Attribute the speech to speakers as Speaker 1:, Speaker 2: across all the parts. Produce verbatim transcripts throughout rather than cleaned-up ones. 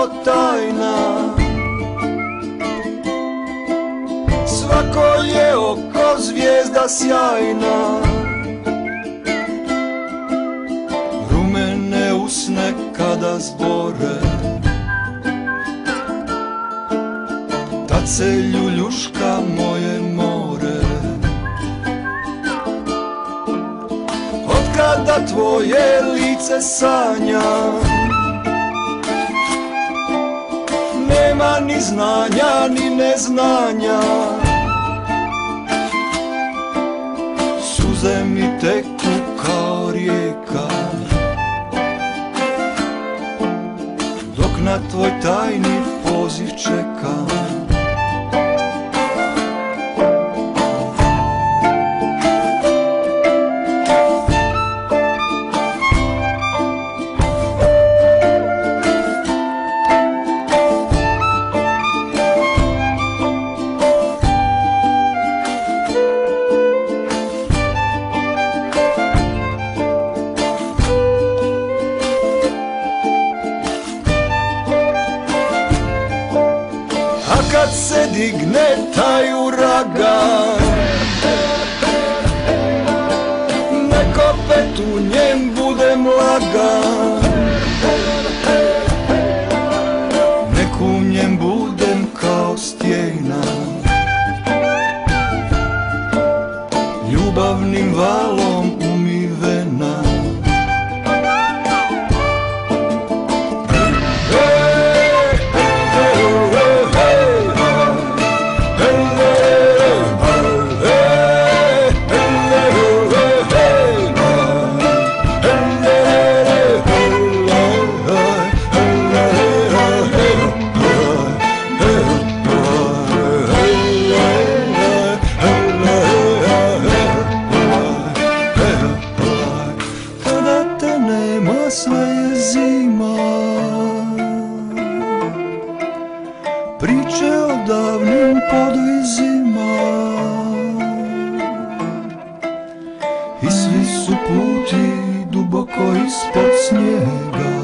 Speaker 1: tajna. Svako je oko zvijezda sjajna. Rumene usne kada zbore, tad se ljuljuška moje more. Otkada tvoje lice sanjam, nema ni znanja ni neznanja. Suze mi teku kao rijeka, dok na tvoj tajni poziv čekam. Kad se digne taj uragan, nek opet u njem budem lagan, nek u njem budem kao stijena, ljubavnim valom umivena. Sve je zima, priče o davnim podvizima, i svi su puti duboko ispod snijega.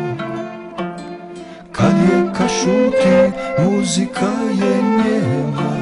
Speaker 1: Kad je kašuti, muzika je njema.